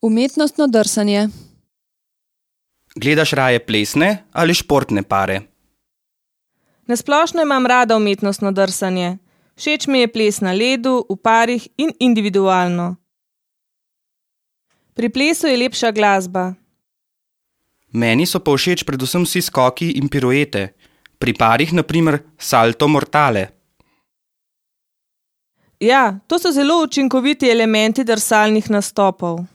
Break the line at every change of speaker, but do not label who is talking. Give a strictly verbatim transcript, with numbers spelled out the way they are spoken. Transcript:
Umetnostno drsanje.
Gledaš raje plesne ali športne pare?
Na splošno imam rada umetnostno drsanje. Všeč mi je ples na ledu, v parih in individualno. Pri plesu je lepša glasba.
Meni so pa všeč predvsem vsi skoki in piruete. Pri parih na primer salto mortale.
Ja, to so zelo učinkoviti elementi drsalnih nastopov.